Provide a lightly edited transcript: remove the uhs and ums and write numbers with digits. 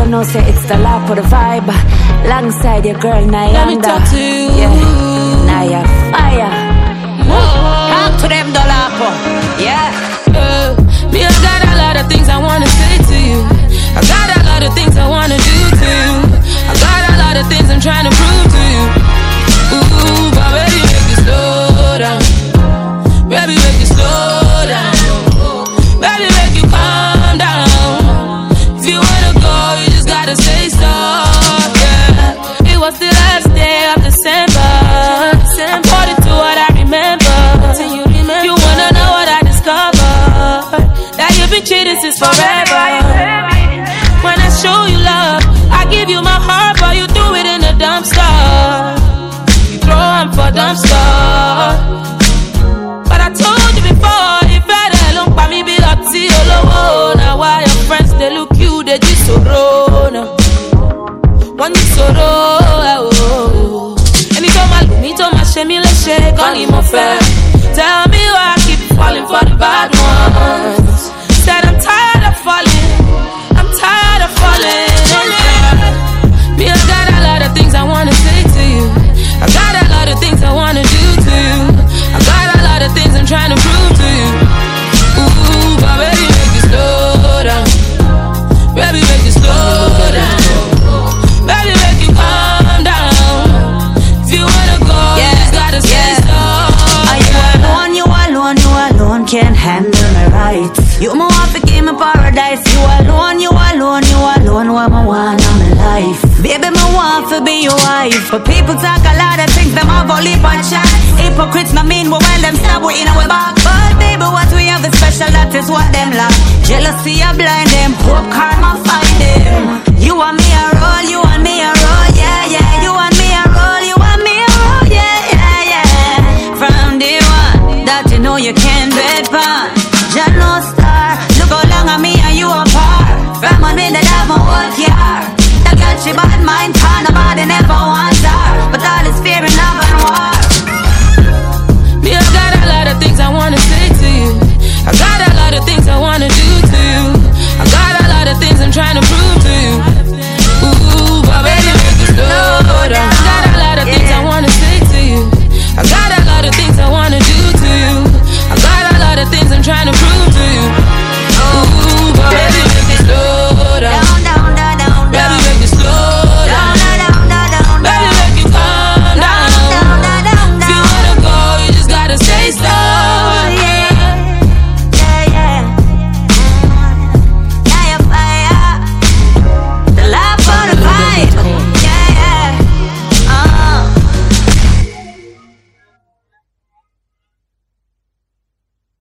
know, say it's the lap of the vibe. Alongside your girl, Nyanda. Let me talk to you. Yeah. Naya fire. Talk to them, Dolapo. Yeah. Me, I got a lot of things I wanna say to you. I got a lot of things I wanna do to you. I got a lot of things I'm trying to prove to you. Ooh, but baby, make you slow down. Baby, make you slow down. Baby, make you calm down. If you wanna go, you just gotta say so. Yeah. It was the last day of December. According to what I remember. You wanna know what I discovered? That you've been cheating since forever. When I show you love, I give you my heart, but you threw it in the dumpster. You throw them for dumpster. But I told you before, if I don't buy me be up to your low. Now why your friends they look you, they just so raw. One you so raw. And you told my shame, let's shake on him affair. Tell me why I keep falling for the bad ones. Said I'm tired of falling. I'm tired of falling. Me, I got a lot of things I wanna say to you. I got a lot of things I wanna do to you. I got a lot of things I'm trying to prove to you. Ooh, but baby, make you slow down. Baby, make you slow down. Baby, make you calm down. If you wanna go, you just gotta say so. You alone can't handle me right. You my want to give me paradise. You alone want my one on my life. Baby, my want to be your wife. But people talk a lot of things, them have only one shot. Hypocrites, no mean well, them stab we in our back. But baby, what we have is special, that is what them lack. Jealousy, I blind them, hope karma find them. You and me are all, you and me are